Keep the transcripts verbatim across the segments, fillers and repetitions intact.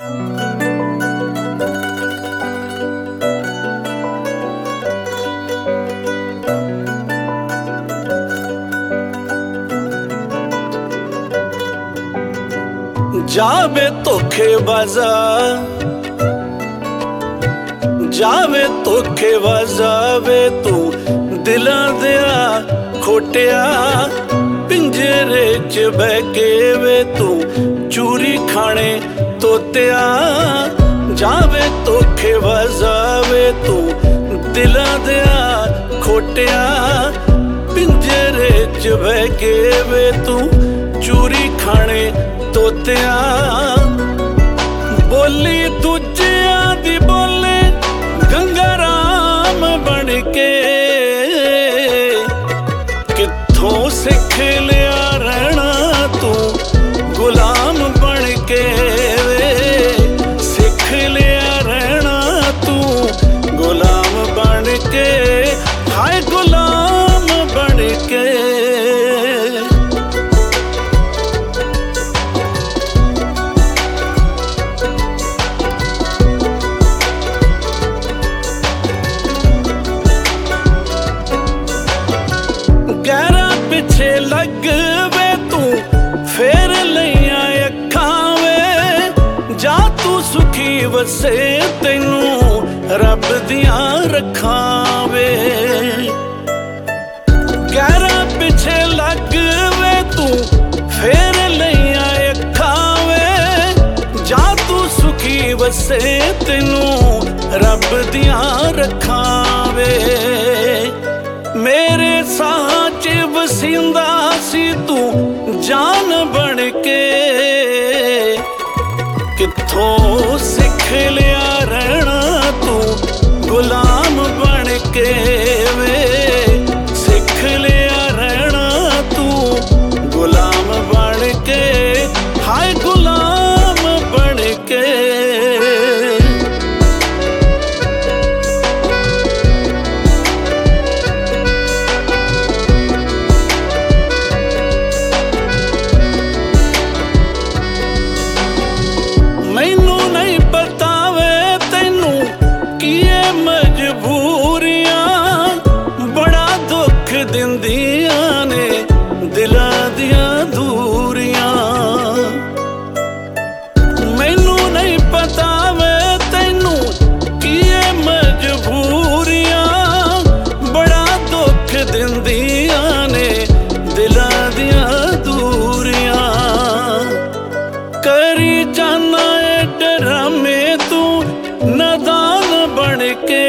जावे धोखेबाजा जावे धोखेबाजा वे तू दिलां दिया खोटिया पिंजरे च बह के वे तू चूरी खाने तोतिया। जावे धोखेबाजा वे तू दिलां दिया खोटिया पिंजरे च बह के वे तू चूरी खाने तोतिया। बोली दूजिया दी बोले गंगा राम बन के कित्थों सिख लिया रहना तू गुलाम बन के वे सिख लिया रहना तू गुलाम बन के हाय गुलाम बन के। गैरा पिछे लग वे तू फेर लिया अखां वे जा तू सुखी वसे तैनू रब दियां रखां वे। गैरा पिछे लग वे तू फेर लिया अखां वे जा तू सुखी वसे तैनू रब दियां रखां वे। मेरे साह च वसींदा सी तू जान बन के कित्थों सिख लिया रहना तू गुलाम बन के वे सिख लिया रहना तू गुलाम बन के हाय गुलाम बन के। मैनू नहीं पता वे तैनू कीए मजबूरियां बड़ा दुख दिंदियां ने दिलां दियां दूरियां। मैनू नहीं पता वे तैनू कीए मजबूरियां बड़ा दुख दिंदियां ने दिलां दियां दूरियां। करी जाना ड्रामे तू नादान बन के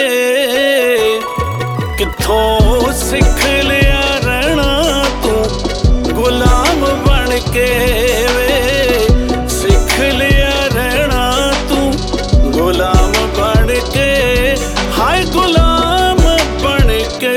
कित्थों सिख लिया रहना तू गुलाम बन के वे सिख लिया रहना तू गुलाम बन के हाय गुलाम बन के।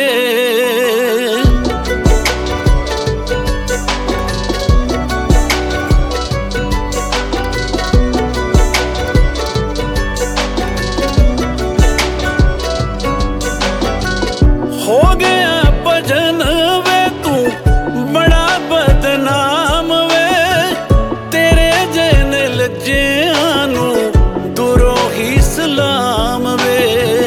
हो गया भजन वे तू बड़ा बदनाम वे तेरे जैन लज्जियां दूरों ही सलाम वे।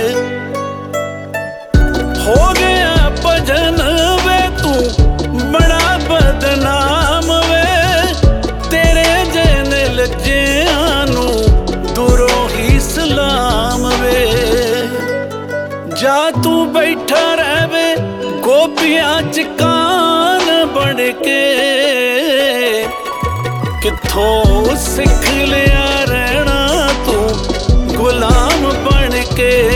हो गया भजन वे तू बड़ा बदनाम वे तेरे जैन लज्जियां दूरों ही सलाम वे। जा तू बैठा रहवे गोपियां च कान बन के कित्थों सिख लिया रहना तू गुलाम बन के